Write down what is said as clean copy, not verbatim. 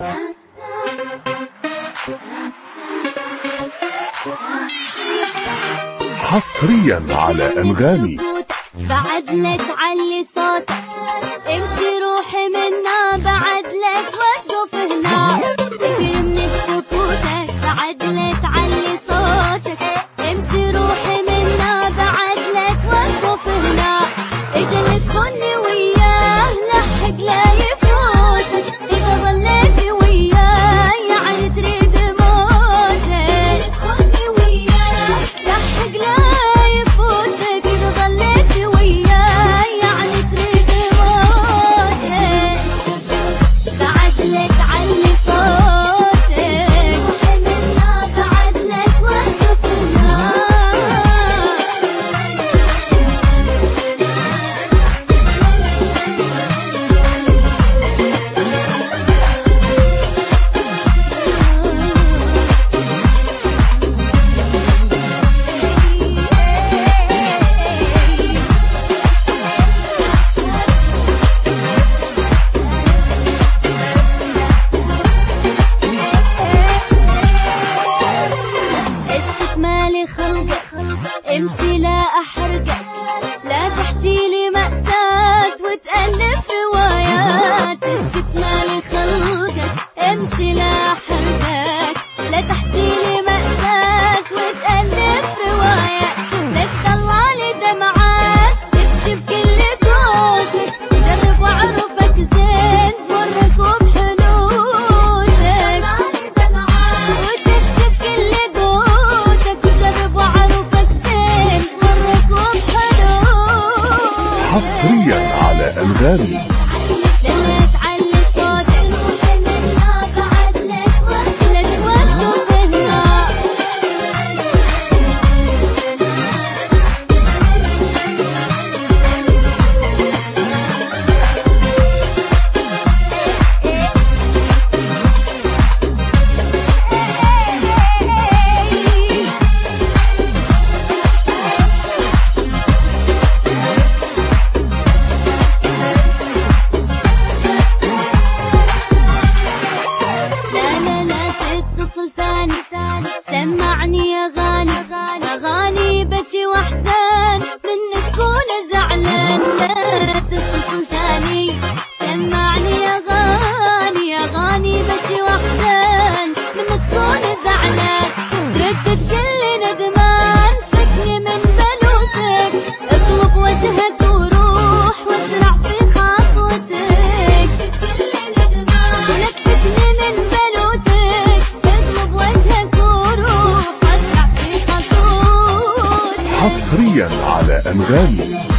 حصريا على أنغامي. بعد لا تعلي صوتك، امشي روحي منا، بعد لا توقف هنا، اكرمني بسكوتك. بعد لا تعلي صوتك، امشي روحي منا، بعد لا توقف هنا، اجل تخوني وياه لحق لا يفوتك، اذا ظليتي وياه يعني تريد موتك. تخوني وياه لحق لا يفوتك، اذا ظليتي وياه يعني تريد موتك. بعد لا تعلي صوتك، روحي منا، بعد لا توقف هنا. مالي خلقك، امشي لا احرقك، لا تحكي لي مأساة وتألف روايات. اسكت مالي خلقك، امشي لا احرقك، لا تحكي لي مأساة وتألف روايات. لا تطلع لي دمعات تبكي بكل قوتك، جرب واعرفك زين مرك وبحنوتك، وتبكي بكل قوتك، جرب واعرفك زين مرك وبحنوتك. حصريا على أنغامي. لا تعلي صوتك، روحي منا، بعد لا توقف هنا. تتصل ثاني، سمعني اغاني، اغاني بكي واحزان من تكون زعلان. لا تتصل ثاني، سمعني اغاني، اغاني بكي واحزان من تكون زعلان. ترد تقلي ندمان، فكني من بلوتك، اطلب وجهك وروح واسرع في خطوتك. تقلي ندمان، ولك فكني من بلوتك، اطلب وجهك وروح واسرع في خطوتك. حصريا على أنغامي.